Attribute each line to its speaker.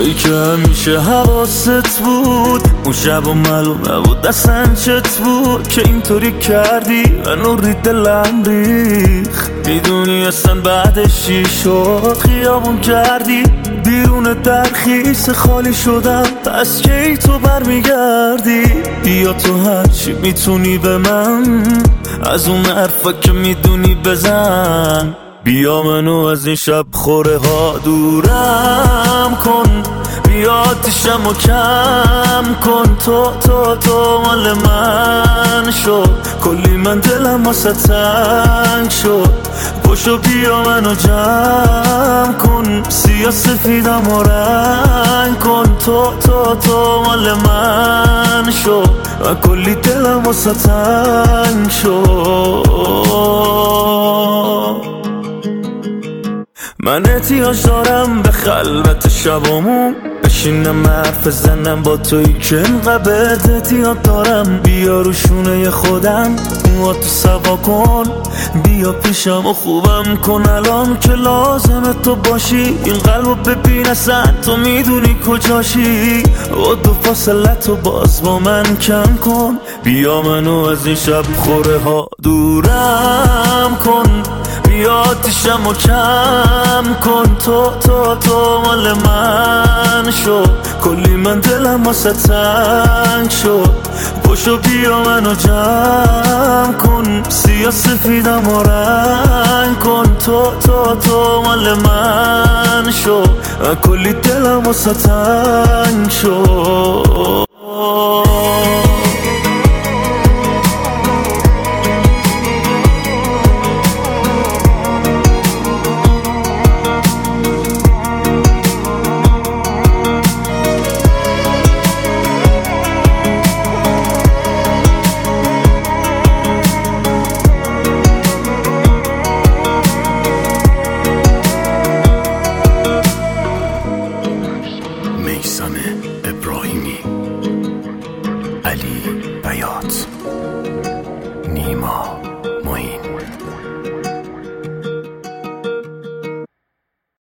Speaker 1: تویی که همیشه حواست بود، اون شب و معلوم نبود اصلا چت بود که اینطوری کردی منو ری دلم ریخ. میدونی اصلا بعدش چی شد، خیابون کردی بیرون درخیس خالی شدم، پس کی تو برمیگردی؟ بیا تو هرچی میتونی به من، از اون حرفا که میدونی بزن. بیا منو از این شب خوره ها دورم کن، بیا آتیشم و کم کن. تو مال من شد، کلی من دلم واسه تنگ شد. پشو بیا منو جمع کن، سیاه سفیدم و رنگ کن. تو مال من شد، من کلی دلم واسه تنگ شد. من احتیاج دارم به خلوت شبامون، بشینم حرف زنم با تویی که اینقدر احتیاج دارم. بیا رو شونه خودم موهاتو سوا کن، بیا پیشم و خوبم کن الان که لازمه تو باشی. این قلبو ببین اصلا تو میدونی کجاشی، و دو فاصله تو باز با من کم کن. بیا منو از این شب خوره ها دورم کن، بیا آتیشم و کم کن. تو مال من شد، کلی من دلم واسه تنگ شد. پشو بیا منو جمع کن، سیاه سفیدم و رنگ کن. تو مال من شد، کلی دلم واسه تنگ شد.
Speaker 2: میثم ابراهیمی